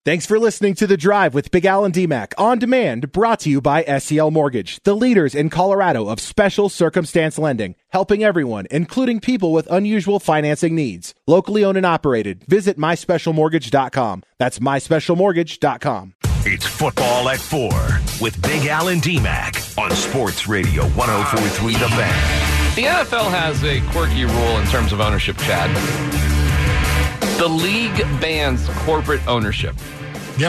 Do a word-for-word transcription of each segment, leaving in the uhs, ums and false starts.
Thanks for listening to The Drive with Big Al and D-Mac on demand, brought to you by S C L Mortgage, the leaders in Colorado of special circumstance lending, helping everyone, including people with unusual financing needs. Locally owned and operated. Visit my special mortgage dot com. That's my special mortgage dot com. It's Football at Four with Big Al and D-Mac on Sports Radio one oh four point three The Fan. The N F L has a quirky rule in terms of ownership, Chad. The league bans corporate ownership. Yep.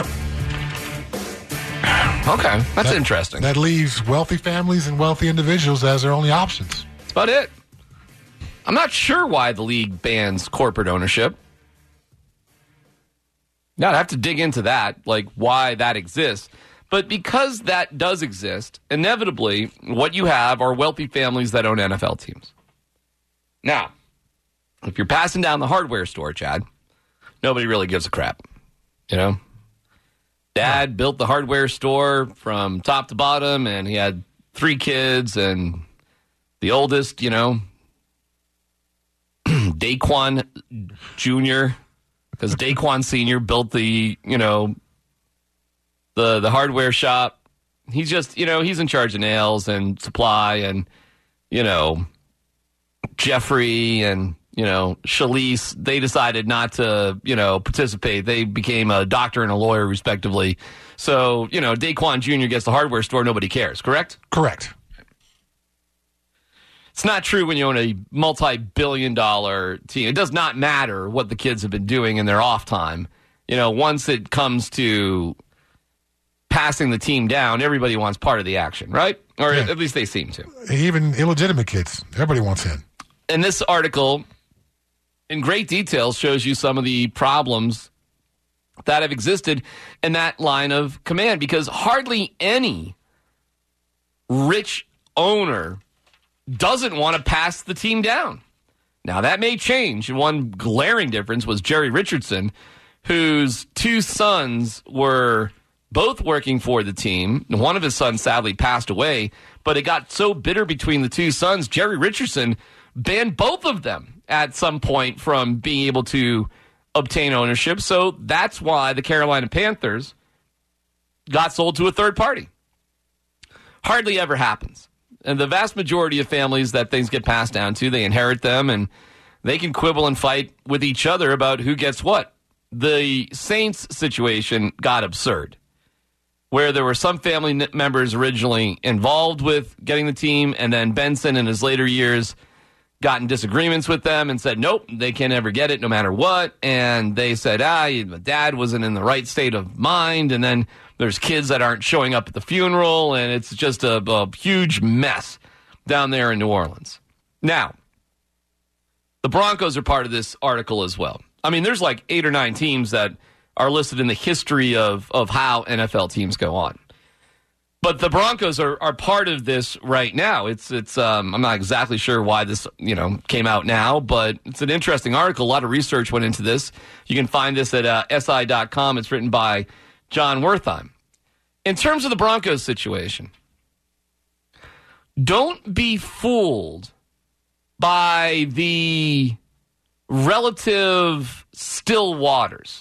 Okay, that's that, interesting. That leaves wealthy families and wealthy individuals as their only options. That's about it. I'm not sure why the league bans corporate ownership. Now, I'd have to dig into that, like why that exists. But because that does exist, inevitably, what you have are wealthy families that own N F L teams. Now, if you're passing down the hardware store, Chad, nobody really gives a crap, you know? Dad built the hardware store from top to bottom, and he had three kids, and the oldest, you know, Daquan Junior, because Daquan Senior built the, you know, the the hardware shop. He's just, you know, he's in charge of nails and supply, and, you know, Jeffrey and, you know, Shalise, they decided not to, you know, participate. They became a doctor and a lawyer, respectively. So, you know, Daquan Junior gets the hardware store. Nobody cares, correct? Correct. It's not true when you own a multi-billion dollar team. It does not matter what the kids have been doing in their off time. You know, once it comes to passing the team down, everybody wants part of the action, right? Or yeah. At least they seem to. Even illegitimate kids. Everybody wants in. And this article, in great detail, shows you some of the problems that have existed in that line of command, because hardly any rich owner doesn't want to pass the team down. Now, that may change. And one glaring difference was Jerry Richardson, whose two sons were both working for the team. One of his sons sadly passed away, but it got so bitter between the two sons, Jerry Richardson banned both of them at some point from being able to obtain ownership. So that's why the Carolina Panthers got sold to a third party. Hardly ever happens. And the vast majority of families that things get passed down to, they inherit them, and they can quibble and fight with each other about who gets what. The Saints situation got absurd, where there were some family members originally involved with getting the team, and then Benson in his later years got in disagreements with them and said, nope, they can't ever get it no matter what. And they said, ah, my dad wasn't in the right state of mind. And then there's kids that aren't showing up at the funeral, and it's just a, a huge mess down there in New Orleans. Now, the Broncos are part of this article as well. I mean, there's like eight or nine teams that are listed in the history of, of how N F L teams go on. But the Broncos are, are part of this right now. It's it's. Um, I'm not exactly sure why this you know came out now, but it's an interesting article. A lot of research went into this. You can find this at uh, S I dot com. It's written by John Wertheim. In terms of the Broncos situation, don't be fooled by the relative still waters.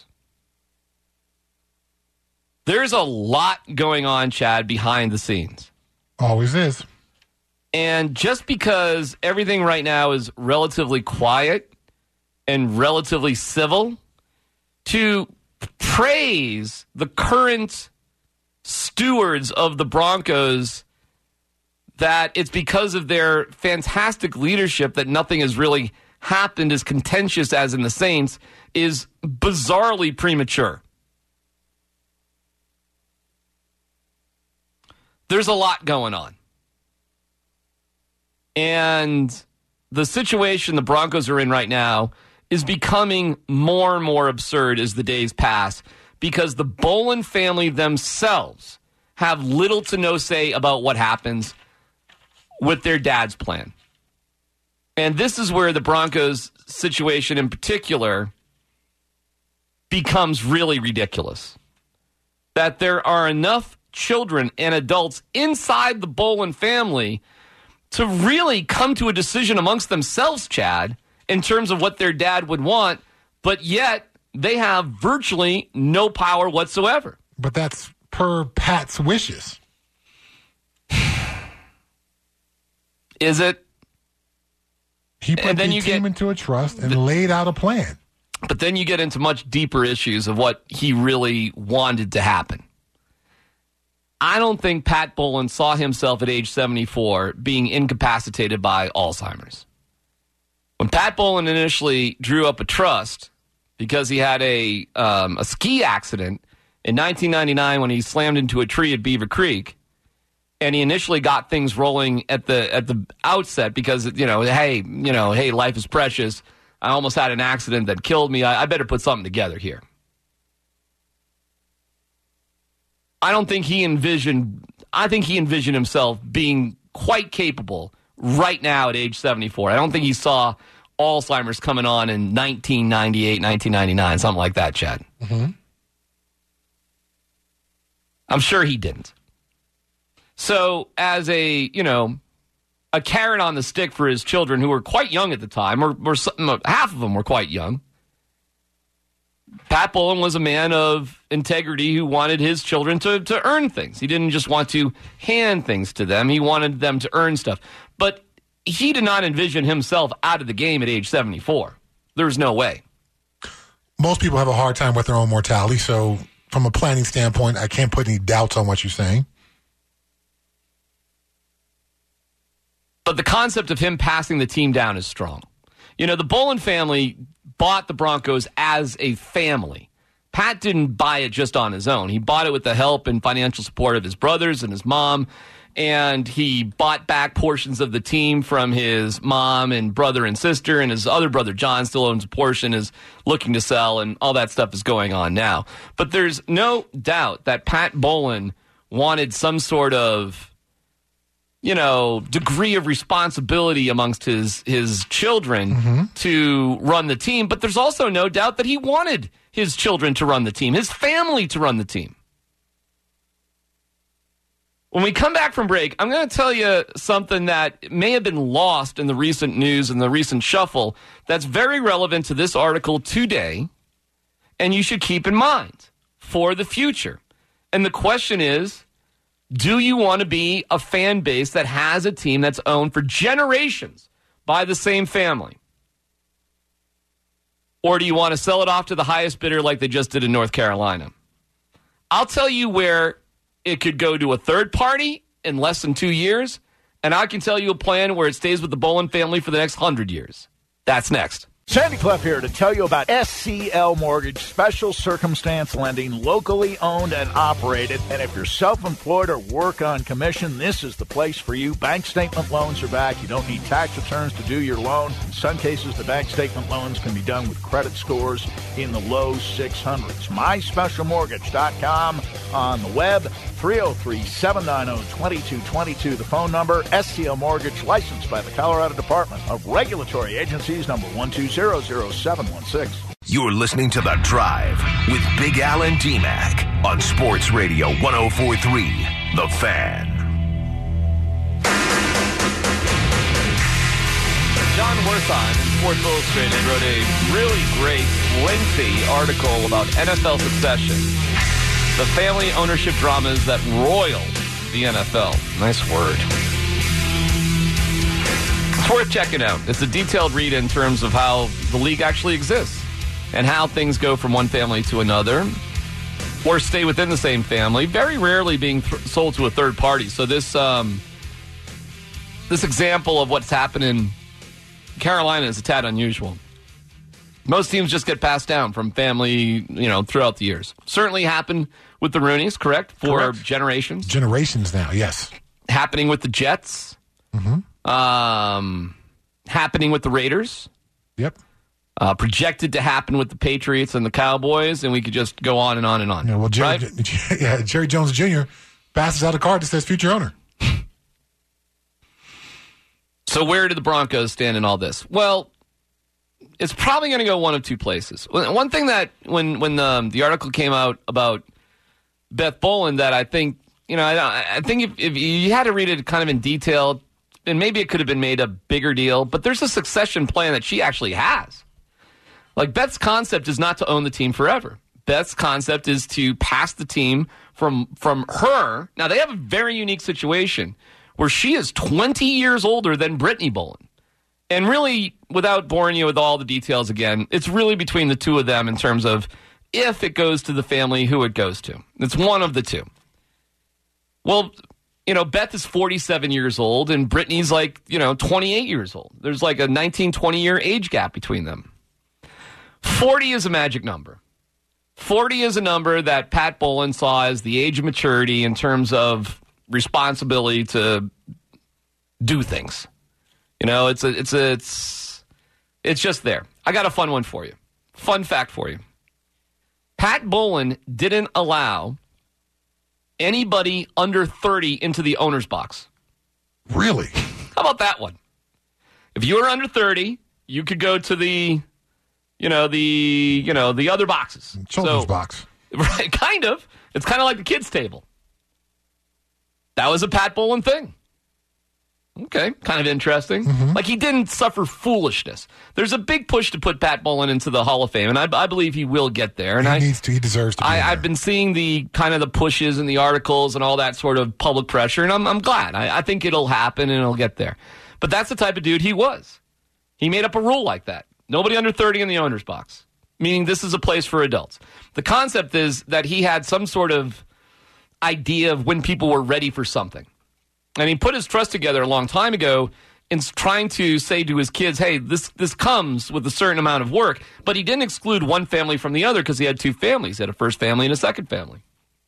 There's a lot going on, Chad, behind the scenes. Always is. And just because everything right now is relatively quiet and relatively civil, to praise the current stewards of the Broncos that it's because of their fantastic leadership that nothing has really happened as contentious as in the Saints is bizarrely premature. There's a lot going on. And the situation the Broncos are in right now is becoming more and more absurd as the days pass, because the Bowlen family themselves have little to no say about what happens with their dad's plan. And this is where the Broncos situation in particular becomes really ridiculous. That there are enough children and adults inside the Bowlen family to really come to a decision amongst themselves, Chad, in terms of what their dad would want, but yet they have virtually no power whatsoever. But that's per Pat's wishes. Is it? He put And then the you team get- into a trust and laid out a plan. But then you get into much deeper issues of what he really wanted to happen. I don't think Pat Bowlen saw himself at age seventy-four being incapacitated by Alzheimer's. When Pat Bowlen initially drew up a trust because he had a um, a ski accident in nineteen ninety-nine when he slammed into a tree at Beaver Creek, and he initially got things rolling at the at the outset because, you know, hey, you know, hey, life is precious. I almost had an accident that killed me. I, I better put something together here. I don't think he envisioned, I think he envisioned himself being quite capable right now at age seventy-four. I don't think he saw Alzheimer's coming on in nineteen ninety-eight, nineteen ninety-nine, something like that, Chad. Mm-hmm. I'm sure he didn't. So as a, you know, a carrot on the stick for his children who were quite young at the time, or, or some, half of them were quite young, Pat Bowlen was a man of integrity who wanted his children to, to earn things. He didn't just want to hand things to them. He wanted them to earn stuff. But he did not envision himself out of the game at age seventy-four. There's no way. Most people have a hard time with their own mortality, so from a planning standpoint, I can't put any doubts on what you're saying. But the concept of him passing the team down is strong. You know, the Bowlen family bought the Broncos as a family. Pat didn't buy it just on his own. He bought it with the help and financial support of his brothers and his mom, and he bought back portions of the team from his mom and brother and sister, and his other brother, John, still owns a portion, is looking to sell, and all that stuff is going on now. But there's no doubt that Pat Bowlen wanted some sort of, you know, degree of responsibility amongst his his children mm-hmm. to run the team. But there's also no doubt that he wanted his children to run the team, his family to run the team. When we come back from break, I'm going to tell you something that may have been lost in the recent news and the recent shuffle that's very relevant to this article today, and you should keep in mind for the future. And the question is, do you want to be a fan base that has a team that's owned for generations by the same family? Or do you want to sell it off to the highest bidder like they just did in North Carolina? I'll tell you where it could go to a third party in less than two years, and I can tell you a plan where it stays with the Bowlen family for the next hundred years. That's next. Sandy Clough here to tell you about S C L Mortgage, special circumstance lending, locally owned and operated. And if you're self-employed or work on commission, this is the place for you. Bank statement loans are back. You don't need tax returns to do your loan. In some cases, the bank statement loans can be done with credit scores in the low six hundreds. my special mortgage dot com on the web. three oh three, seven nine oh, two two two two, the phone number. S C L Mortgage, licensed by the Colorado Department of Regulatory Agencies, number one two zero zero seven one six. You're listening to The Drive with Big Al and D-Mac on Sports Radio one oh four point three, The Fan. John Wertheim in Sports Illustrated wrote a really great, lengthy article about N F L succession. The family ownership dramas that roiled the N F L. Nice word. It's worth checking out. It's a detailed read in terms of how the league actually exists and how things go from one family to another or stay within the same family, very rarely being th- sold to a third party. So this um, this example of what's happened in Carolina is a tad unusual. Most teams just get passed down from family, you know, throughout the years. Certainly happened with the Rooneys, correct? For Correct. generations. Generations now, yes. Happening with the Jets. Mm-hmm. Um, happening with the Raiders. Yep. Uh, projected to happen with the Patriots and the Cowboys, and we could just go on and on and on. Yeah, well, Jerry, right? yeah, Jerry Jones Junior passes out a card that says future owner. So where do the Broncos stand in all this? Well, it's probably going to go one of two places. One thing that when when the, the article came out about Beth Bowlen that I think, you know, I, I think if, if you had to read it kind of in detail, and maybe it could have been made a bigger deal, but there's a succession plan that she actually has. Like, Beth's concept is not to own the team forever. Beth's concept is to pass the team from from her. Now, they have a very unique situation where she is twenty years older than Brittany Bolin. And really, without boring you with all the details again, it's really between the two of them in terms of if it goes to the family, who it goes to. It's one of the two. Well, you know, Beth is forty-seven years old, and Brittany's like, you know, twenty-eight years old. There's like a nineteen, twenty-year age gap between them. forty is a magic number. forty is a number that Pat Bolin saw as the age of maturity in terms of responsibility to do things. You know, it's a, it's a, it's, it's just there. I got a fun one for you. Fun fact for you. Pat Bolin didn't allow anybody under thirty into the owner's box. Really? How about that one? If you were under thirty, you could go to the, you know, the, you know, the other boxes. Children's so, box. Right, kind of. It's kind of like the kids' table. That was a Pat Bolin thing. Okay, kind of interesting. Mm-hmm. Like, he didn't suffer foolishness. There's a big push to put Pat Bolin into the Hall of Fame, and I, I believe he will get there. And he I, needs to. He deserves to be I, there. I've been seeing the kind of the pushes and the articles and all that sort of public pressure, and I'm, I'm glad. I, I think it'll happen and it'll get there. But that's the type of dude he was. He made up a rule like that. Nobody under thirty in the owner's box, meaning this is a place for adults. The concept is that he had some sort of idea of when people were ready for something. And he put his trust together a long time ago in trying to say to his kids, hey, this this comes with a certain amount of work. But he didn't exclude one family from the other because he had two families. He had a first family and a second family.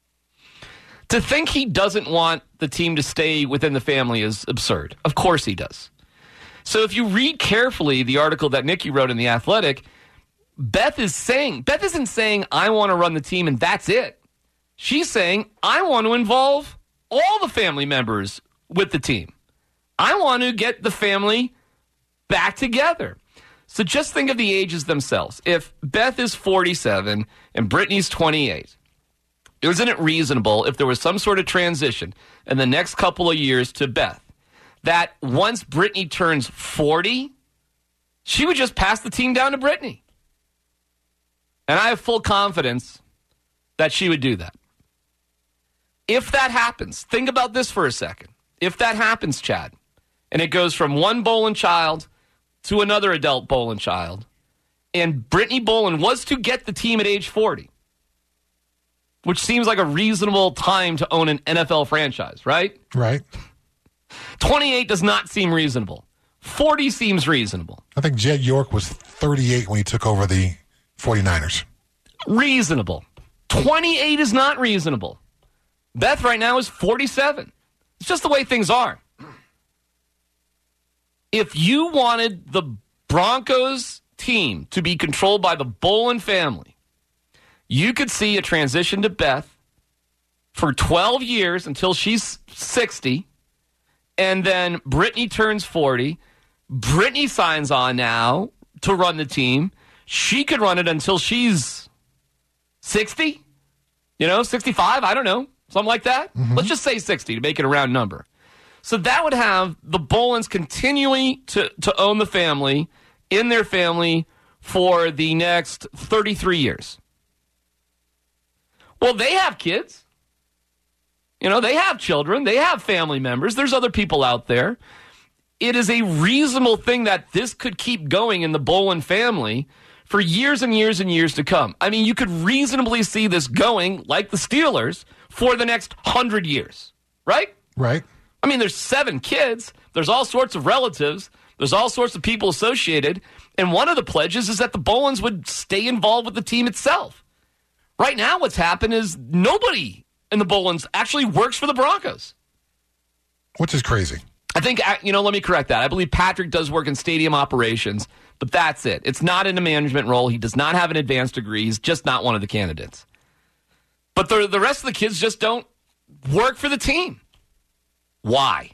To think he doesn't want the team to stay within the family is absurd. Of course he does. So if you read carefully the article that Nikki wrote in The Athletic, Beth is saying, Beth isn't saying, I want to run the team and that's it. She's saying, I want to involve all the family members with the team. I want to get the family back together. So just think of the ages themselves. If Beth is forty-seven and Brittany's twenty-eight, isn't it reasonable if there was some sort of transition in the next couple of years to Beth, that once Brittany turns forty, she would just pass the team down to Brittany? And I have full confidence that she would do that. If that happens, think about this for a second. If that happens, Chad, and it goes from one Bolin child to another adult Bolin child, and Brittany Bolin was to get the team at age forty, which seems like a reasonable time to own an N F L franchise, right? Right. twenty-eight does not seem reasonable. forty seems reasonable. I think Jed York was thirty-eight when he took over the 49ers. Reasonable. twenty-eight is not reasonable. Beth right now is forty-seven. It's just the way things are. If you wanted the Broncos team to be controlled by the Bolin family, you could see a transition to Beth for twelve years until she's sixty, and then Brittany turns forty. Brittany signs on now to run the team. She could run it until she's sixty, you know, sixty-five, I don't know. Something like that? Mm-hmm. Let's just say sixty to make it a round number. So that would have the Bolins continuing to, to own the family in their family for the next thirty-three years. Well, they have kids. You know, they have children. They have family members. There's other people out there. It is a reasonable thing that this could keep going in the Bolin family for years and years and years to come. I mean, you could reasonably see this going, like the Steelers, for the next hundred years, right? Right. I mean, there's seven kids. There's all sorts of relatives. There's all sorts of people associated. And one of the pledges is that the Bolins would stay involved with the team itself. Right now, what's happened is nobody in the Bolins actually works for the Broncos. Which is crazy. I think, you know, let me correct that. I believe Patrick does work in stadium operations, but that's it. It's not in a management role. He does not have an advanced degree. He's just not one of the candidates. But the, the rest of the kids just don't work for the team. Why?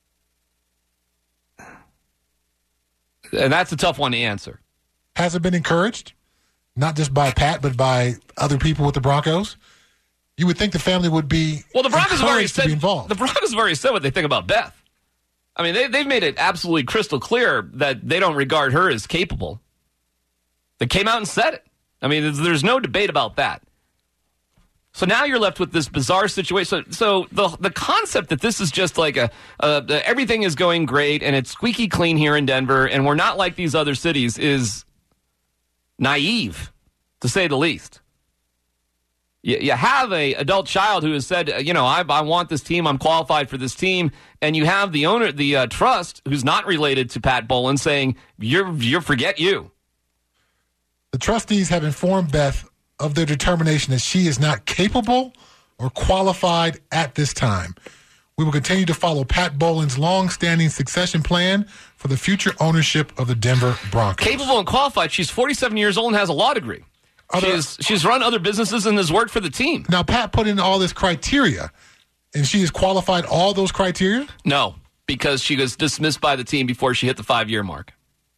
And that's a tough one to answer. Has it been encouraged? Not just by Pat, but by other people with the Broncos? You would think the family would be well, the Broncos have already encouraged to said, be involved. The Broncos have already said what they think about Beth. I mean, they, they've made it absolutely crystal clear that they don't regard her as capable. They came out and said it. I mean, there's, there's no debate about that. So now you're left with this bizarre situation. So, so the the concept that this is just like a, a, a everything is going great and it's squeaky clean here in Denver and we're not like these other cities is naive, to say the least. You, you have a adult child who has said, you know, I, I want this team, I'm qualified for this team, and you have the owner, the uh, trust, who's not related to Pat Bowlen, saying, "You're you're forget you." The trustees have informed Beth of their determination that she is not capable or qualified at this time. We will continue to follow Pat Bowlen's long-standing succession plan for the future ownership of the Denver Broncos. Capable and qualified. She's forty-seven years old and has a law degree. Other, she's, she's run other businesses and has worked for the team. Now, Pat put in all this criteria, and she has qualified all those criteria? No, because she was dismissed by the team before she hit the five-year mark.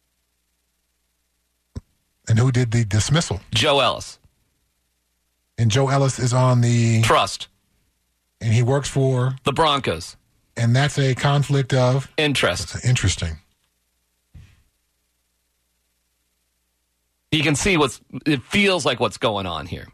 And who did the dismissal? Joe Ellis. And Joe Ellis is on the... Trust. And he works for... The Broncos. And that's a conflict of... Interest. That's interesting. You can see what's... It feels like what's going on here.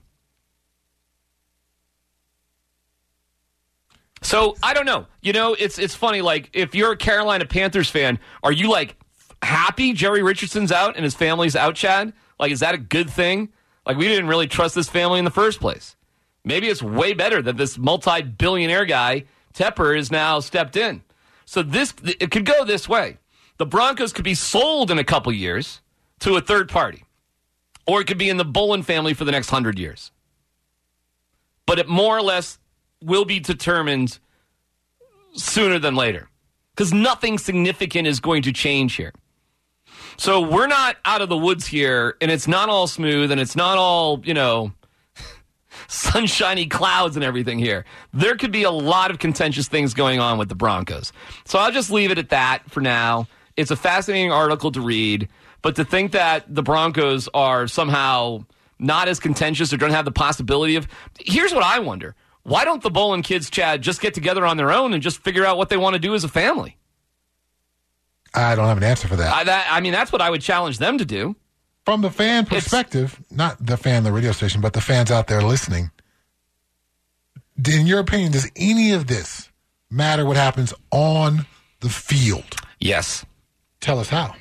So, I don't know. You know, it's it's funny, like, if you're a Carolina Panthers fan, are you, like, happy Jerry Richardson's out and his family's out, Chad? Like, is that a good thing? Like, we didn't really trust this family in the first place. Maybe it's way better that this multi-billionaire guy, Tepper, is now stepped in. So this it could go this way. The Broncos could be sold in a couple years to a third party. Or it could be in the Bowlen family for the next hundred years. But it more or less will be determined sooner than later. Because nothing significant is going to change here. So we're not out of the woods here, and it's not all smooth, and it's not all, you know, sunshiny clouds and everything here. There could be a lot of contentious things going on with the Broncos. So I'll just leave it at that for now. It's a fascinating article to read, but to think that the Broncos are somehow not as contentious or don't have the possibility of... Here's what I wonder. Why don't the Bowlen kids, Chad, just get together on their own and just figure out what they want to do as a family? I don't have an answer for that. I, that, I mean, that's what I would challenge them to do. From the fan perspective, it's, not the fan of the radio station, but the fans out there listening, in your opinion, does any of this matter what happens on the field? Yes. Tell us how.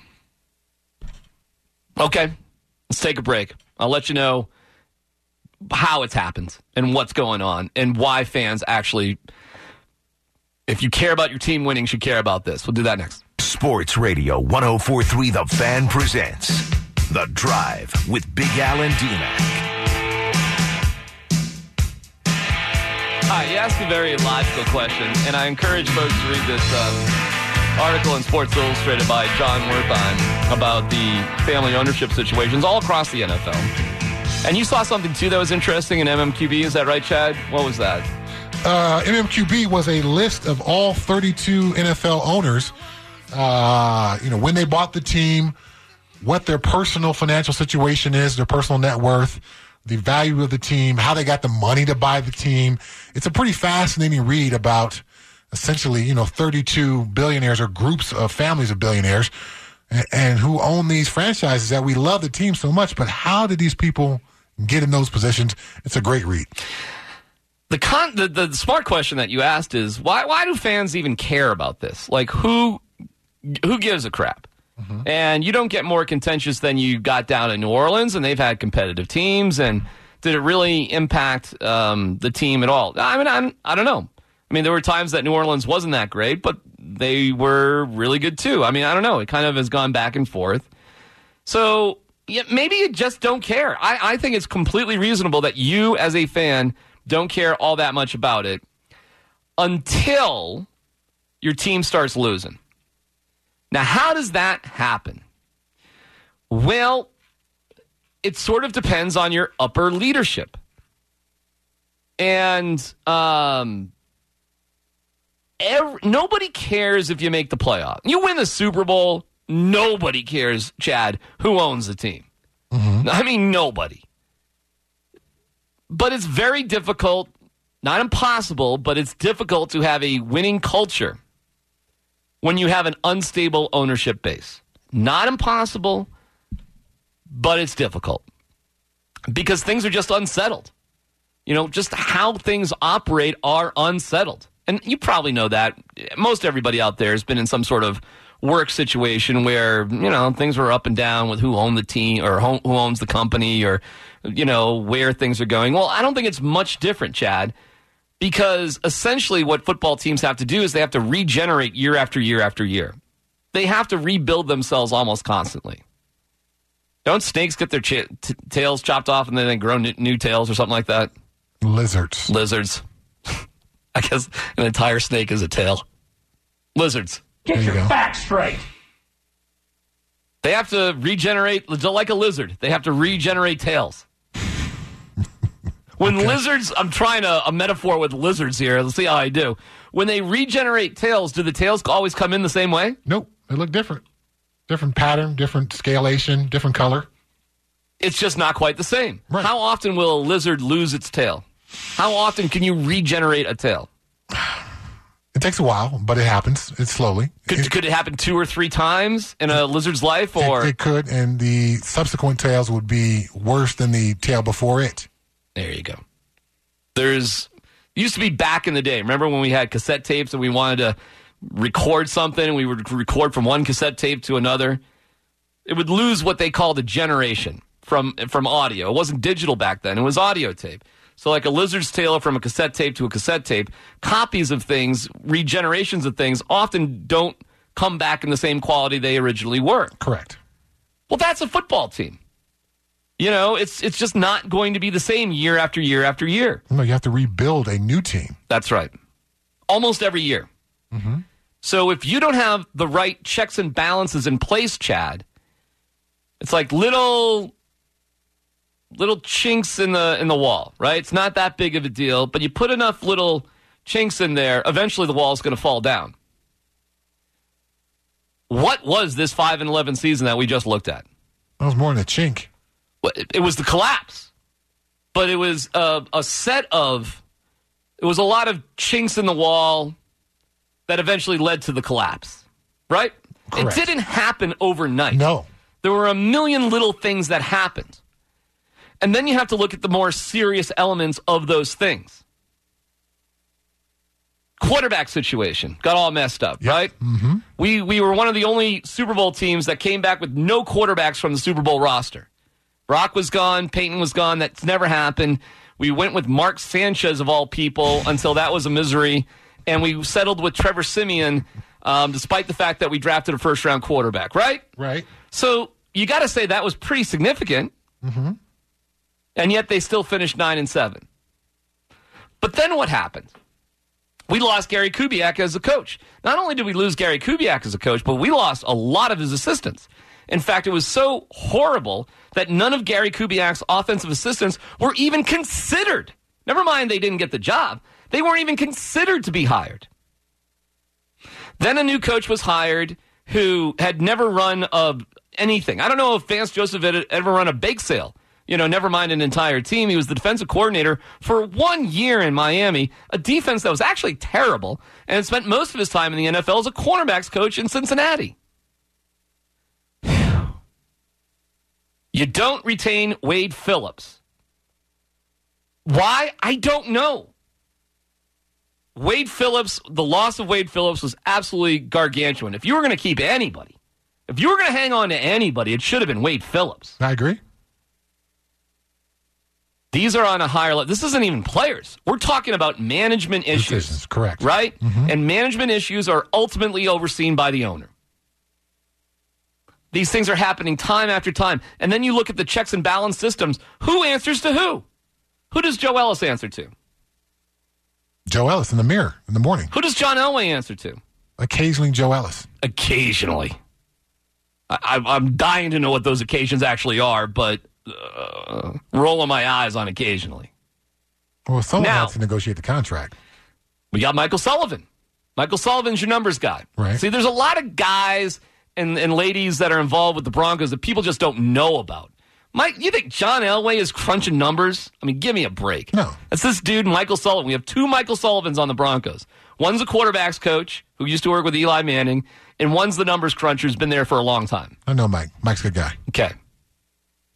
Okay. Let's take a break. I'll let you know how it's happened and what's going on and why fans actually, if you care about your team winning, should care about this. We'll do that next. Sports Radio one oh four three The Fan presents The Drive with Big Al and D-Mac. Hi, you asked a very logical question, and I encourage folks to read this um, article in Sports Illustrated by John Wertheim about the family ownership situations all across the N F L. And you saw something, too, that was interesting in M M Q B. Is that right, Chad? What was that? Uh, M M Q B was a list of all thirty-two N F L owners. Uh, you know, when they bought the team, what their personal financial situation is, their personal net worth, the value of the team, how they got the money to buy the team. It's a pretty fascinating read about essentially, you know, thirty-two billionaires or groups of families of billionaires and, and who own these franchises that we love the team so much. But how did these people get in those positions? It's a great read. The, con- the the smart question that you asked is, why why do fans even care about this? Like, who who gives a crap? Mm-hmm. And you don't get more contentious than you got down in New Orleans, and they've had competitive teams. And did it really impact um, the team at all? I mean, I'm, I don't know. I mean, there were times that New Orleans wasn't that great, but they were really good too. I mean, I don't know. It kind of has gone back and forth. So yeah, maybe you just don't care. I, I think it's completely reasonable that you, as a fan, don't care all that much about it until your team starts losing. Now, how does that happen? Well, it sort of depends on your upper leadership. And um, every, nobody cares if you make the playoff. You win the Super Bowl, nobody cares, Chad, who owns the team. Mm-hmm. I mean, nobody. But it's very difficult, not impossible, but it's difficult to have a winning culture when you have an unstable ownership base. Not impossible, but it's difficult because things are just unsettled. You know, just how things operate are unsettled. And you probably know that. Most everybody out there has been in some sort of work situation where, you know, things were up and down with who owned the team or who owns the company or, you know, where things are going. Well, I don't think it's much different, Chad, because essentially what football teams have to do is they have to regenerate year after year after year. They have to rebuild themselves almost constantly. Don't snakes get their ch- t- tails chopped off and then they grow n- new tails or something like that? Lizards. Lizards. I guess an entire snake is a tail. Lizards. Get There you your go. facts straight. They have to regenerate, like a lizard. They have to regenerate tails. When Okay. lizards, I'm trying a, a metaphor with lizards here. Let's see how I do. When they regenerate tails, do the tails always come in the same way? Nope. They look different. Different pattern, different scalation, different color. It's just not quite the same. Right. How often will a lizard lose its tail? How often can you regenerate a tail? It takes a while, but it happens. It's slowly. Could it, could it happen two or three times in a lizard's life? Or It, it could, and the subsequent tails would be worse than the tail before it. There you go. There's used to be back in the day. Remember when we had cassette tapes and we wanted to record something and we would record from one cassette tape to another? It would lose what they called a generation from from audio. It wasn't digital back then. It was audio tape. So like a lizard's tail from a cassette tape to a cassette tape, copies of things, regenerations of things often don't come back in the same quality they originally were. Correct. Well, that's a football team. You know, it's it's just not going to be the same year after year after year. No, you have to rebuild a new team. That's right. Almost every year. Mm-hmm. So if you don't have the right checks and balances in place, Chad, it's like little little chinks in the in the wall, right? It's not that big of a deal, but you put enough little chinks in there, eventually the wall is going to fall down. What was this five and eleven season that we just looked at? That was more than a chink. Well, It it was the collapse, but it was a, a set of, it was a lot of chinks in the wall that eventually led to the collapse, right? Correct. It didn't happen overnight. No. There were a million little things that happened. And then you have to look at the more serious elements of those things. Quarterback situation got all messed up, Yep. right? Mm-hmm. We we were one of the only Super Bowl teams that came back with no quarterbacks from the Super Bowl roster. Brock was gone, Peyton was gone. That's never happened. We went with Mark Sanchez, of all people, until that was a misery. And we settled with Trevor Siemian, um, despite the fact that we drafted a first-round quarterback, right? Right. So you got to say that was pretty significant. Mm-hmm. And yet they still finished nine and seven. But then what happened? We lost Gary Kubiak as a coach. Not only did we lose Gary Kubiak as a coach, but we lost a lot of his assistants. In fact, it was so horrible that none of Gary Kubiak's offensive assistants were even considered. Never mind they didn't get the job. They weren't even considered to be hired. Then a new coach was hired who had never run a, anything. I don't know if Vance Joseph had ever run a bake sale. You know, never mind an entire team. He was the defensive coordinator for one year in Miami, a defense that was actually terrible, and spent most of his time in the N F L as a cornerbacks coach in Cincinnati. You don't retain Wade Phillips. Why? I don't know. Wade Phillips, the loss of Wade Phillips was absolutely gargantuan. If you were going to keep anybody, if you were going to hang on to anybody, it should have been Wade Phillips. I agree. These are on a higher level. This isn't even players. We're talking about management issues. Decisions, correct. Right? Mm-hmm. And management issues are ultimately overseen by the owner. These things are happening time after time. And then you look at the checks and balance systems. Who answers to who? Who does Joe Ellis answer to? Joe Ellis in the mirror in the morning. Who does John Elway answer to? Occasionally Joe Ellis. Occasionally. I, I'm dying to know what those occasions actually are, but uh, rolling my eyes on occasionally. Well, someone Now- has to negotiate the contract. We got Michael Sullivan. Michael Sullivan's your numbers guy. Right. See, there's a lot of guys and, and ladies that are involved with the Broncos that people just don't know about. Mike, you think John Elway is crunching numbers? I mean, give me a break. No. That's this dude, Michael Sullivan. We have two Michael Sullivans on the Broncos. One's a quarterbacks coach who used to work with Eli Manning, and one's the numbers cruncher who's been there for a long time. I know Mike. Mike's a good guy. Okay.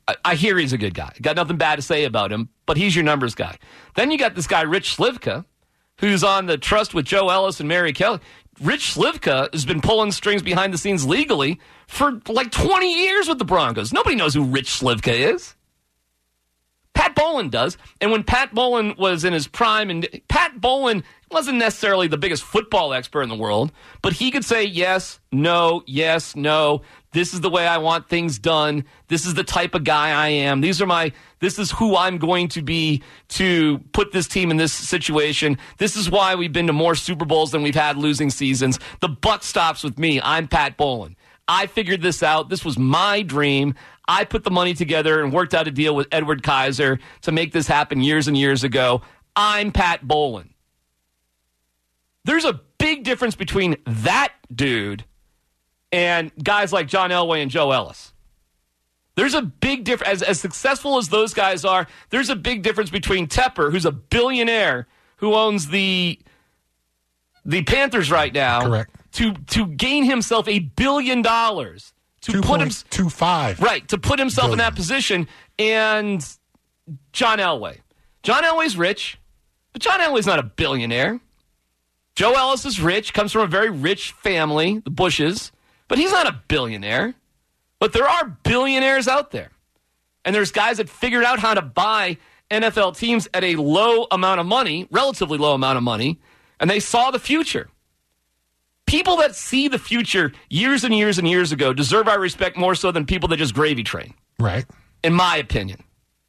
I, I hear he's a good guy. Got nothing bad to say about him, but he's your numbers guy. Then you got this guy, Rich Slivka, who's on the trust with Joe Ellis and Mary Kelly. Rich Slivka has been pulling strings behind the scenes legally for like twenty years with the Broncos. Nobody knows who Rich Slivka is. Pat Bowlen does. And when Pat Bowlen was in his prime, and Pat Bowlen wasn't necessarily the biggest football expert in the world, but he could say yes, no, yes, no. This is the way I want things done. This is the type of guy I am. These are my, this is who I'm going to be to put this team in this situation. This is why we've been to more Super Bowls than we've had losing seasons. The buck stops with me. I'm Pat Bowlen. I figured this out. This was my dream. I put the money together and worked out a deal with Edward Kaiser to make this happen years and years ago. I'm Pat Bowlen. There's a big difference between that dude and guys like John Elway and Joe Ellis. There's a big difference. As, as successful as those guys are, there's a big difference between Tepper, who's a billionaire who owns the the Panthers right now, correct, to to gain himself a billion dollars to two put him two five right to put himself billion. in that position, and John Elway. John Elway's rich, but John Elway's not a billionaire. Joe Ellis is rich, comes from a very rich family, the Bushes, but he's not a billionaire. But there are billionaires out there. And there's guys that figured out how to buy N F L teams at a low amount of money, relatively low amount of money, and they saw the future. People that see the future years and years and years ago deserve our respect more so than people that just gravy train. Right. In my opinion.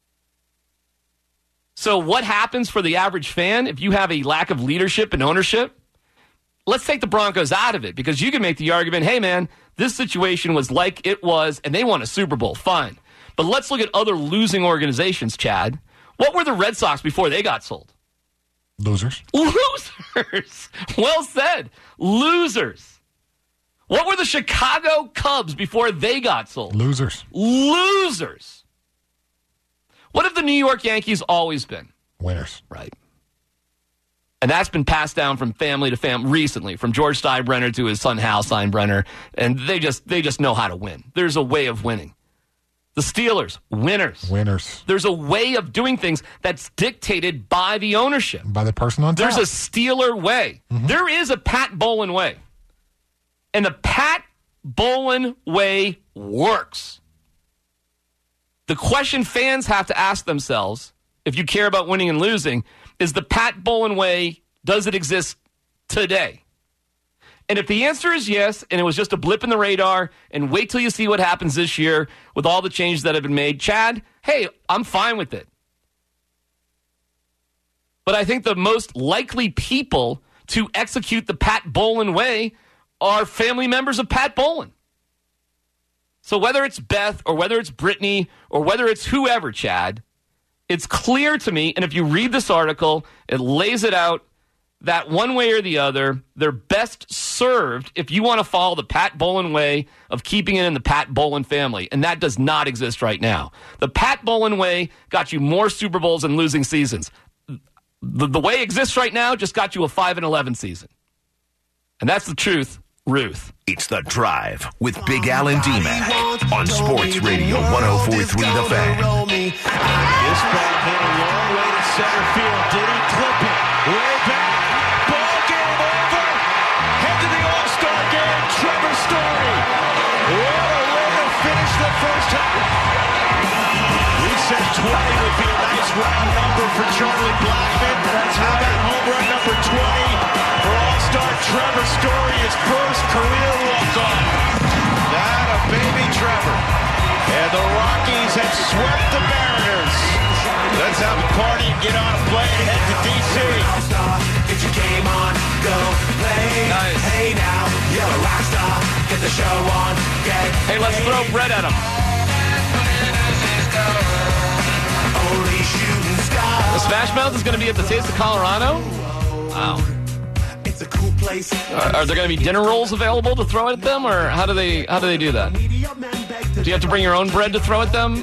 So what happens for the average fan if you have a lack of leadership and ownership? Let's take the Broncos out of it, because you can make the argument, hey, man, this situation was like it was, and they won a Super Bowl. Fine. But let's look at other losing organizations, Chad. What were the Red Sox before they got sold? Losers. Losers. Well said. Losers. What were the Chicago Cubs before they got sold? Losers. Losers. What have the New York Yankees always been? Winners. Right. And that's been passed down from family to family recently, from George Steinbrenner to his son Hal Steinbrenner, and they just they just know how to win. There's a way of winning. The Steelers, winners. Winners. There's a way of doing things that's dictated by the ownership. By the person on top. There's a Steeler way. Mm-hmm. There is a Pat Bowlen way. And the Pat Bowlen way works. The question fans have to ask themselves, if you care about winning and losing, is the Pat Bowlen way, does it exist today? And if the answer is yes, and it was just a blip in the radar, and wait till you see what happens this year with all the changes that have been made, Chad, hey, I'm fine with it. But I think the most likely people to execute the Pat Bowlen way are family members of Pat Bowlen. So whether it's Beth or whether it's Brittany or whether it's whoever, Chad, it's clear to me, and if you read this article, it lays it out, that one way or the other, they're best served if you want to follow the Pat Bowlen way of keeping it in the Pat Bowlen family, and that does not exist right now. The Pat Bowlen way got you more Super Bowls and losing seasons. The, the way it exists right now just got you a five and eleven season. And that's the truth, Ruth. It's The Drive with Big Al and D-Mac on Sports Radio one oh four point three The Fan. This ball hit a long way to center field. Did he clip it? Way back. Ball game over. Head to the All-Star game. Trevor Story. What a way to finish the first half. We said twenty would be a nice round number for Charlie Blackmon. That's how about home run number twenty for All-Star Trevor Story, his first career walk-off. That a baby Trevor. And the Rockies have swept the Mariners. Let's have a party and get on a plane and head to D C. Get your game on, go play. Nice. Hey now, you're a rock star. Get the show on, get Hey, let's throw bread at him. Only shooting stars. The Smash Mouth is going to be at the Taste of Colorado? Wow. It's a cool place. Are, are there going to be dinner rolls available to throw at them, or how do they how do they do that? Do you have to bring your own bread to throw at them?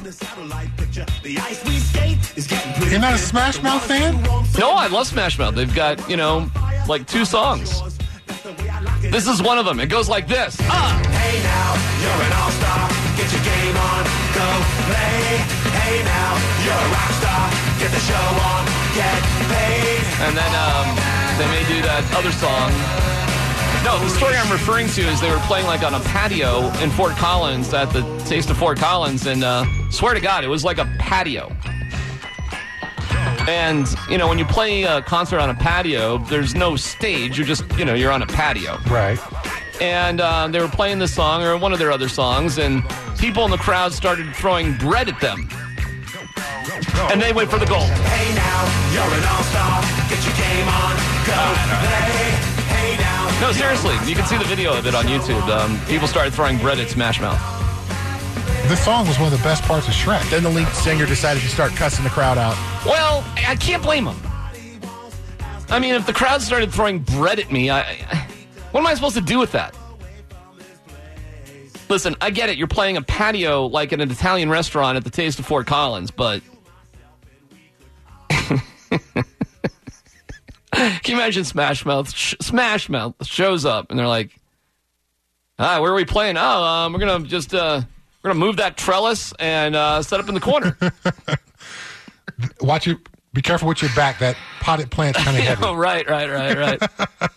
You're not a Smash Mouth fan? No, I love Smash Mouth. They've got, you know, like two songs. This is one of them. It goes like this. Ah! Hey now, you're an all-star. get your game on, go play. Hey now, you're a rock star, get the show on, get paid. And then um, they may do that other song. No, the story I'm referring to is they were playing like on a patio in Fort Collins at the Taste of Fort Collins, and uh, swear to God, it was like a patio. And, you know, when you play a concert on a patio, there's no stage. You're just, you know, you're on a patio. Right. And uh, they were playing this song, or one of their other songs, and people in the crowd started throwing bread at them. And they went for the goal. Hey now, you're an all-star, get your game on, go play. Hey now. No, seriously, you can see the video of it on YouTube. Um, people started throwing bread at Smash Mouth. This song was one of the best parts of Shrek. Then the lead singer decided to start cussing the crowd out. Well, I can't blame him. I mean, if the crowd started throwing bread at me, I, I, what am I supposed to do with that? Listen, I get it. You're playing a patio like in an Italian restaurant at the Taste of Fort Collins, but... Can you imagine Smash Mouth? Sh- Smash Mouth shows up, and they're like, "Ah, where are we playing? Oh, um, we're gonna just uh, we're gonna move that trellis and uh, set up in the corner." Watch it. Be careful with your back. That potted plant's kind of heavy. Oh, right, right, right, right.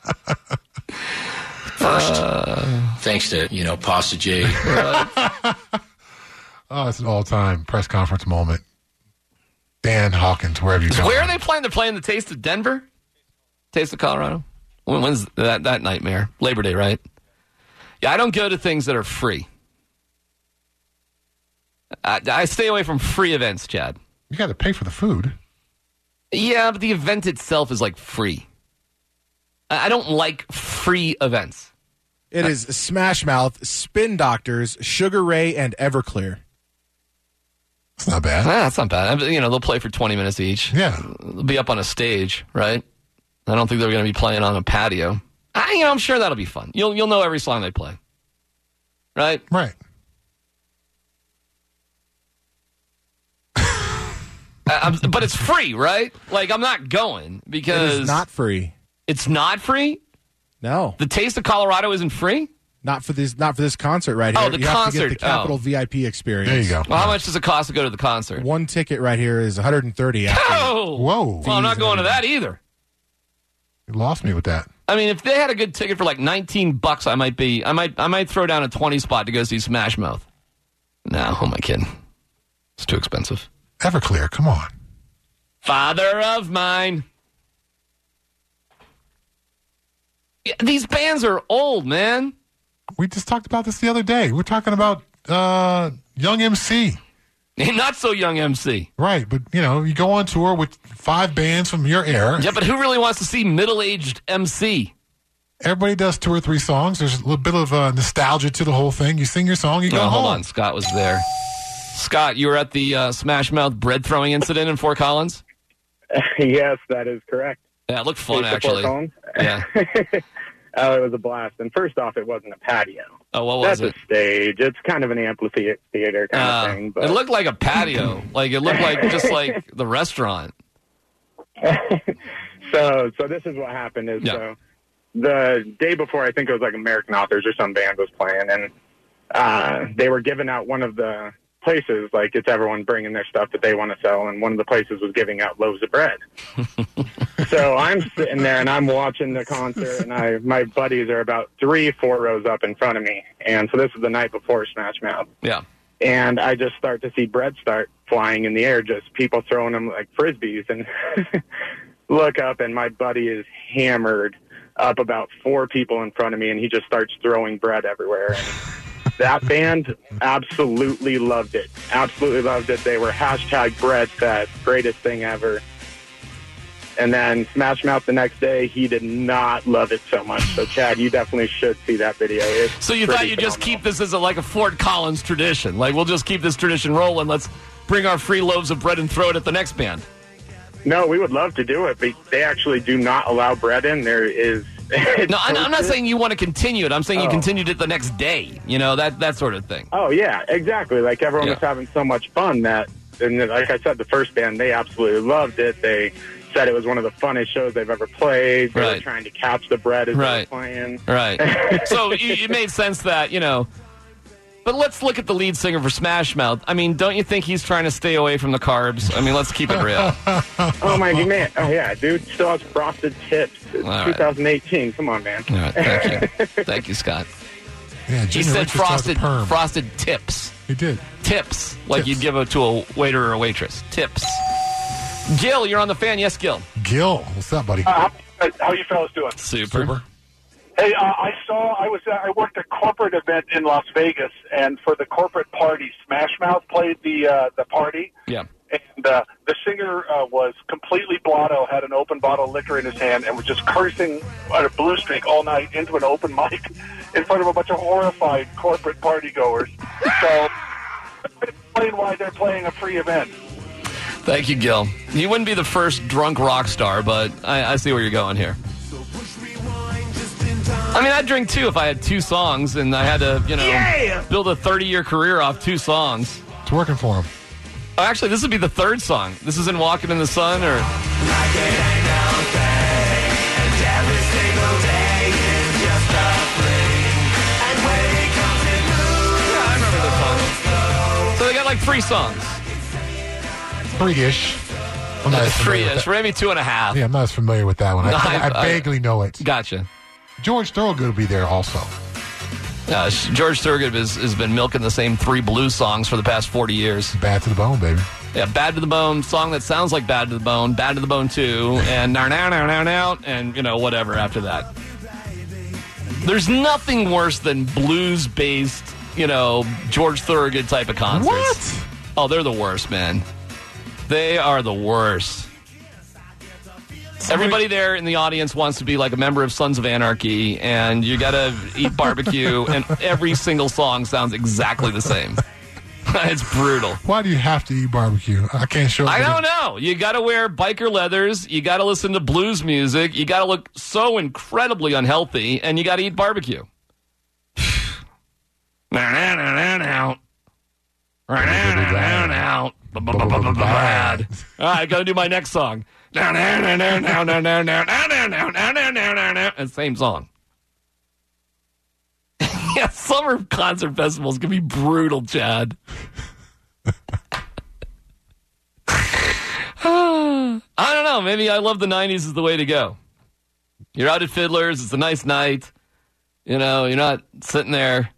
First, uh, thanks to you know Pasta J. Right. Oh, it's an all-time press conference moment. Dan Hawkins, wherever you go. Where are they playing? They're playing the Taste of Denver? Taste of Colorado? When, when's that, that nightmare? Labor Day, right? Yeah, I don't go to things that are free. I, I stay away from free events, Chad. You got to pay for the food. Yeah, but the event itself is like free. I, I don't like free events. It is Smash Mouth, Spin Doctors, Sugar Ray, and Everclear. It's not bad. Ah, that's not bad. You know, they'll play for twenty minutes each. Yeah. They'll be up on a stage, right? I don't think they're going to be playing on a patio. I, you know, I'm sure that'll be fun. You'll you'll know every song they play, right? Right. I, but it's free, right? Like, I'm not going because It is not free. It's not free? No. The Taste of Colorado isn't free? Not for this not for this concert right here. Oh, the you concert. have to get the Capitol Oh. V I P experience. There you go. Well, how much does it cost to go to the concert? One ticket right here is one hundred thirty dollars. Oh! Whoa. Well, I'm not going to that either. You lost me with that. I mean, if they had a good ticket for like nineteen bucks, I might be, I might, I might throw down a twenty spot to go see Smash Mouth. No, who am I kidding? It's too expensive. Everclear, come on. Father of mine. Yeah, these bands are old, man. We just talked about this the other day. We're talking about uh, Young M C. Not so young M C. Right, but, you know, you go on tour with five bands from your era. Yeah, but who really wants to see middle-aged M C? Everybody does two or three songs. There's a little bit of uh, nostalgia to the whole thing. You sing your song, you go No, home. hold on. Scott was there. Scott, you were at the uh, Smash Mouth bread throwing incident in Fort Collins? Yes, that is correct. Yeah, it looked fun, Taste of Fort actually. Collins? Yeah. Oh, it was a blast. And first off, it wasn't a patio. Oh, what was That's it? a stage. It's kind of an amphitheater kind Uh, of thing. But It looked like a patio. Like, it looked like just like the restaurant. so, so this is what happened. Is Yeah. so the day before, I think it was like American Authors or some band was playing, and uh, they were giving out one of the places, like it's everyone bringing their stuff that they want to sell, and one of the places was giving out loaves of bread. So I'm sitting there and I'm watching the concert, and I my buddies are about three, four rows up in front of me, and so this is the night before Smash Mouth. Yeah. And I just start to see bread start flying in the air, just people throwing them like Frisbees, and look up, and my buddy is hammered up about four people in front of me, and he just starts throwing bread everywhere. And that band absolutely loved it. Absolutely loved it. They were hashtag bread fest, greatest thing ever. And then Smash Mouth the next day, he did not love it so much. So, Chad, you definitely should see that video. It's So you thought pretty you'd just phenomenal. keep this as a, like a Fort Collins tradition. Like, we'll just keep this tradition rolling. Let's bring our free loaves of bread and throw it at the next band. No, we would love to do it, but they actually do not allow bread in. There is... No, I'm I'm not saying you want to continue it. I'm saying you Oh. continued it the next day. You know, that that sort of thing. Oh, yeah, exactly. Like, everyone Yeah. was having so much fun that, and like I said, the first band, they absolutely loved it. They said it was one of the funnest shows they've ever played. They Right. were trying to catch the bread as Right. they were playing. Right. So you, it made sense that, you know, But let's look at the lead singer for Smash Mouth. I mean, don't you think he's trying to stay away from the carbs? I mean, let's keep it real. Oh, my God, man. Oh, yeah, dude still has frosted tips. It's All twenty eighteen. Right. Come on, man. All right, thank you. Thank you, Scott. Yeah, he said frosted frosted tips. He did. Tips, like Tips. you'd give it to a waiter or a waitress. Tips. Gil, you're on the fan. Yes, Gil. Gil, what's up, buddy? Uh, how, how you fellas doing? Super. Super. Hey, uh, I saw I was uh, I worked a corporate event in Las Vegas, and for the corporate party, Smash Mouth played the uh, the party. Yeah. And uh, the singer uh, was completely blotto, had an open bottle of liquor in his hand, and was just cursing at a blue streak all night into an open mic in front of a bunch of horrified corporate party goers. So, explain why they're playing a free event. Thank you, Gil. He wouldn't be the first drunk rock star, but I, I see where you're going here. I mean, I'd drink too if I had two songs and I had to, you know, yeah! build a thirty-year career off two songs. It's working for him. Oh, actually, this would be the third song. This isn't Walking in the Sun or... So they got like three songs. Three-ish. I'm not as familiar with Three-ish, that. maybe two and a half. Yeah, I'm not as familiar with that one. I, No, I, I- I vaguely know it. Gotcha. George Thorogood will be there also. Uh, George Thorogood has, has been milking the same three blues songs for the past forty years. Bad to the Bone, baby. Yeah, Bad to the Bone, song that sounds like Bad to the Bone, Bad to the Bone two, and now, now, now, now, now, and, you know, whatever after that. There's nothing worse than blues-based, you know, George Thorogood type of concerts. What? Oh, they're the worst, man. They are the worst. Everybody there in the audience wants to be like a member of Sons of Anarchy, and you got to eat barbecue, and every single song sounds exactly the same. It's brutal. Why do you have to eat barbecue? I can't show up. I with don't it. know. You got to wear biker leathers. You got to listen to blues music. You got to look so incredibly unhealthy, and you got to eat barbecue. Now, now, now, now, now. Now, now, now, now. Bad. All right, I got to do my next song. Now, now, now, now, now, now, now, now, now, now, now, now, now, now, now, now. And same song. Yeah, summer concert festivals can be brutal, Chad. I don't know. Maybe I love the nineties is the way to go. You're out at Fiddler's. It's a nice night. You know, you're not sitting there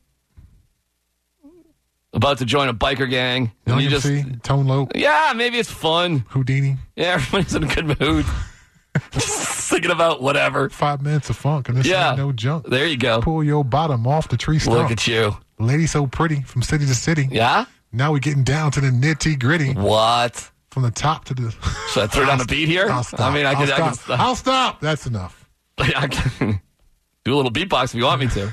about to join a biker gang. And you just, Tone Loc. yeah, maybe it's fun. Houdini. Yeah, everybody's in a good mood. Just thinking about whatever. Five minutes of funk, and this Yeah. ain't no junk. There you go. Pull your bottom off the tree stump. Look at you. Lady so pretty from city to city. Yeah? Now we're getting down to the nitty gritty. What? From the top to the. Should I throw down the beat here? I'll stop. I mean, I I'll could. I stop. could stop. I'll stop. That's enough. I can do a little beatbox if you want me to.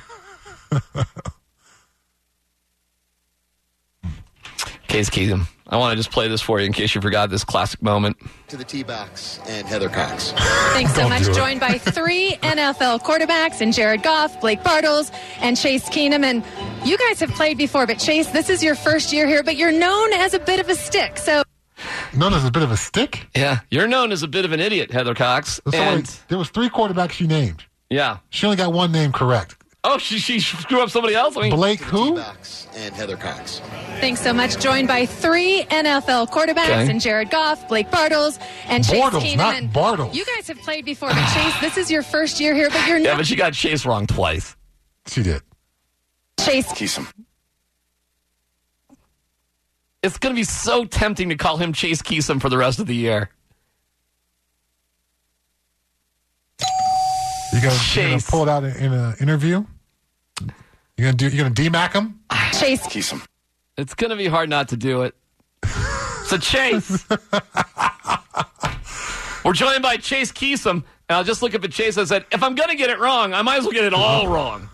Case Keenum. I want to just play this for you in case you forgot this classic moment. To the T-Box and Heather Cox. Thanks so Don't much. do it. Joined by three N F L quarterbacks and Jared Goff, Blake Bortles, and Chase Keenum. And you guys have played before, but Chase, this is your first year here, but you're known as a bit of a stick. So Known as a bit of a stick. Yeah, you're known as a bit of an idiot, Heather Cox. So And wait, there was three quarterbacks she named. yeah. She only got one name correct. Oh, she she screwed up somebody else. I mean, Blake who? T-Box and Heather Cox. thanks so much. Joined by three N F L quarterbacks Okay. and Jared Goff, Blake Bortles, and Chase Bortles, Keenum. not And Bartles. you guys have played before, but Chase, this is your first year here, but you're yeah, not. but she got Chase wrong twice. She did. Chase Keesum. It's going to be so tempting to call him Chase Keesum for the rest of the year. You gonna, you gonna Chase. pull it out in an interview? You gonna do? You gonna D M A C him? Chase Keesum. It's going to be hard not to do it. So, Chase. We're joined by Chase Keesum, and I'll just look up at Chase and said, if I'm going to get it wrong, I might as well get it all wrong.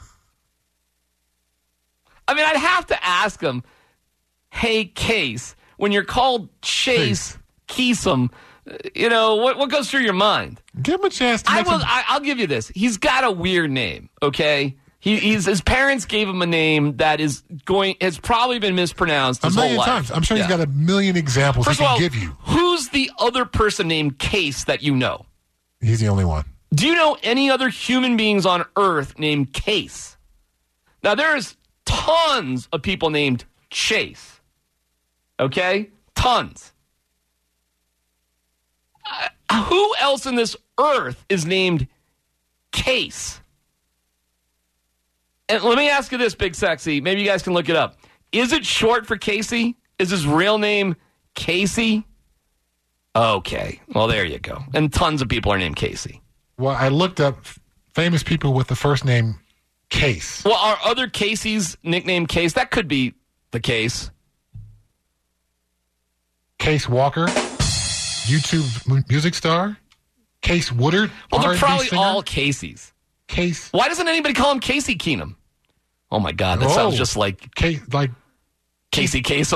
I mean, I'd have to ask him, hey, Case, when you're called Chase Keesum, uh, you know, what, what goes through your mind? Give him a chance to I make will. some- I, I'll give you this. He's got a weird name. Okay, he, he's his parents gave him a name that is going has probably been mispronounced a his whole million life. times. I'm sure Yeah. he's got a million examples First he of can all, give you. who's the other person named Case that you know? He's the only one. Do you know any other human beings on Earth named Case? Now there's tons of people named Chase. Okay? Tons. Uh, who else in this earth is named Case? And let me ask you this, Big Sexy. Maybe you guys can look it up. Is it short for Casey? Is his real name Casey? Okay. Well, there you go. And tons of people are named Casey. Well, I looked up famous people with the first name Case. Well, are other Caseys nicknamed Case? That could be the case. Case Walker, YouTube mu- music star. Case Woodard. Well, they're R and B probably singer. all Caseys. Case. Why doesn't anybody call him Casey Keenum? Oh, my God. That oh, sounds just like... Case, like... Casey Kasem.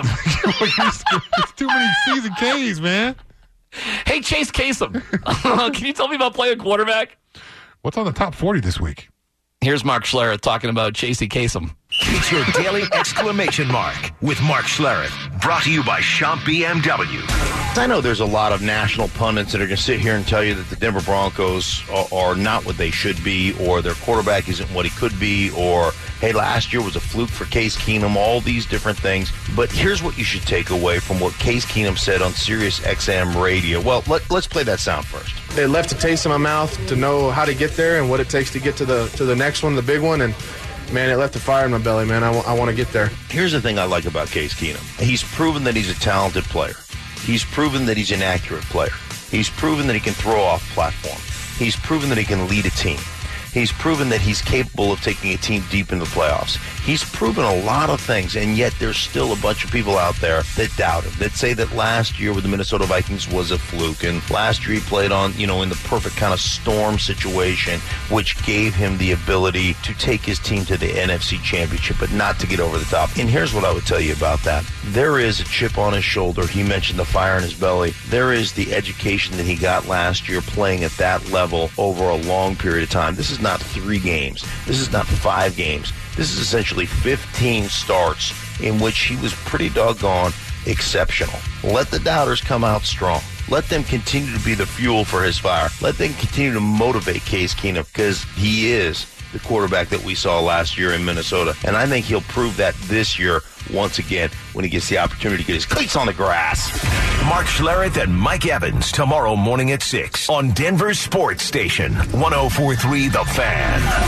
It's too many C's and K's, man. Hey, Chase Kasem. Can you tell me about playing quarterback? What's on the top forty this week? Here's Mark Schlereth talking about Chasey Kasem. It's your daily exclamation mark with Mark Schlereth. Brought to you by Schomp B M W. I know there's a lot of national pundits that are going to sit here and tell you that the Denver Broncos are, are not what they should be, or their quarterback isn't what he could be, or, hey, last year was a fluke for Case Keenum, all these different things. But here's what you should take away from what Case Keenum said on Sirius X M radio. Well, let, let's play that sound first. It left a taste in my mouth to know how to get there and what it takes to get to the to the next one, the big one, and man, it left a fire in my belly, man. I, w- I want to get there. Here's the thing I like about Case Keenum. He's proven that he's a talented player. He's proven that he's an accurate player. He's proven that he can throw off platform. He's proven that he can lead a team. He's proven that he's capable of taking a team deep into the playoffs. He's proven a lot of things, and yet there's still a bunch of people out there that doubt him, that say that last year with the Minnesota Vikings was a fluke, and last year he played on, you know, in the perfect kind of storm situation, which gave him the ability to take his team to the N F C Championship, but not to get over the top. And here's what I would tell you about that. There is a chip on his shoulder. He mentioned the fire in his belly. There is the education that he got last year playing at that level over a long period of time. This is not three games. This is not five games. This is essentially fifteen starts in which he was pretty doggone exceptional. Let the doubters come out strong. Let them continue to be the fuel for his fire. Let them continue to motivate Case Keenum, because he is the quarterback that we saw last year in Minnesota. And I think he'll prove that this year once again when he gets the opportunity to get his cleats on the grass. Mark Schlereth and Mike Evans tomorrow morning at six on Denver's Sports Station, one oh four point three The Fan.